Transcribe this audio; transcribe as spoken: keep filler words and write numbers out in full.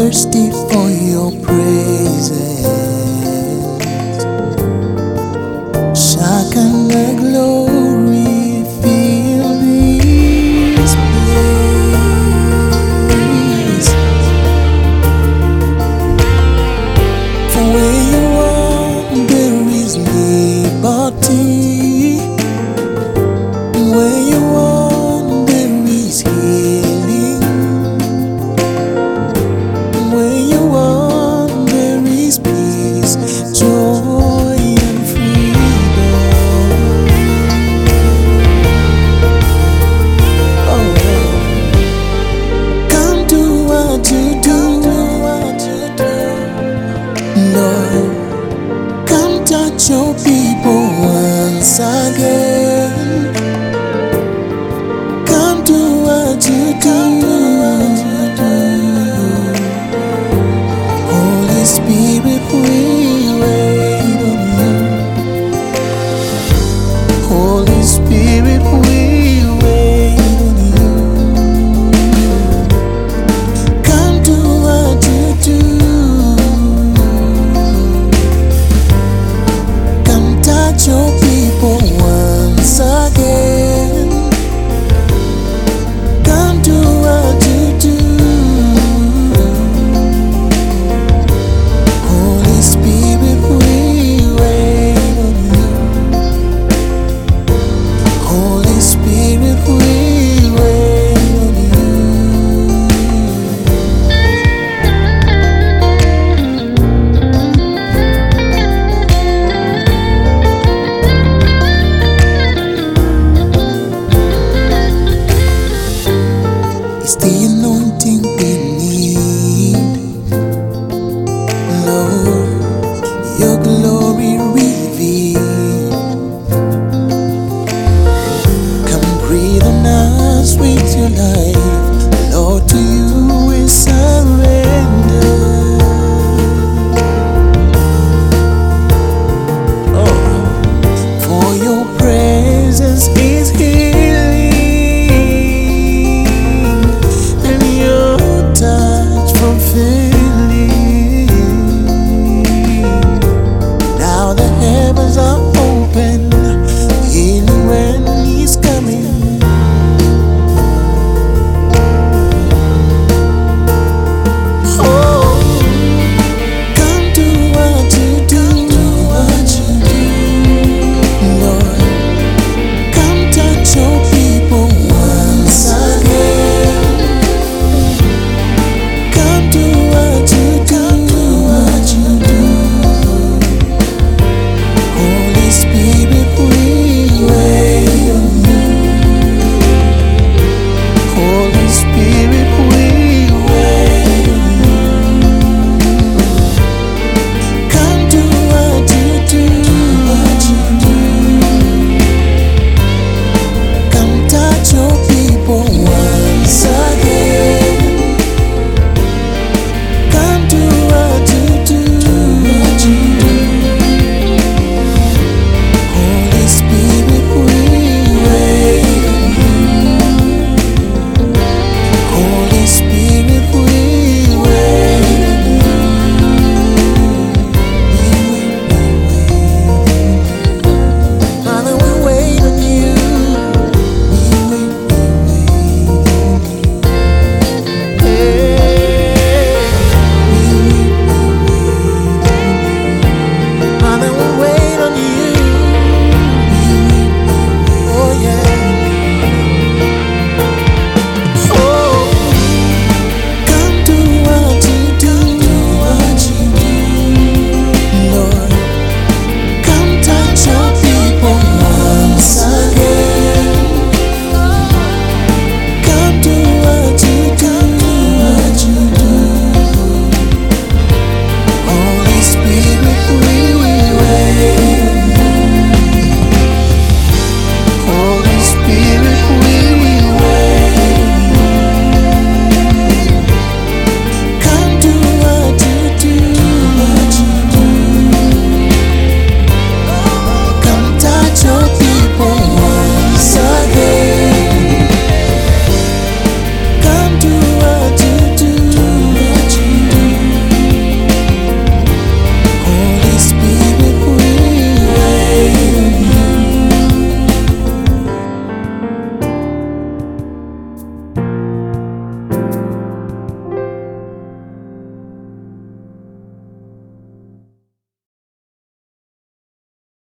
thirsty for your praises. Shekinah glory, fill this place. For where you are, there is liberty. Where you are, there is healing. Where you are, there is peace, joy, and freedom. Oh, come do what you do, Lord. Come touch your people once again. Come do what you do. Holy Spirit, we wait on you. Holy Spirit, we wait on you. Come do what you do. Come touch your people once again. Come do what you do. Holy Spirit, we wait on you. Holy Spirit, we wait on you. It's the anointing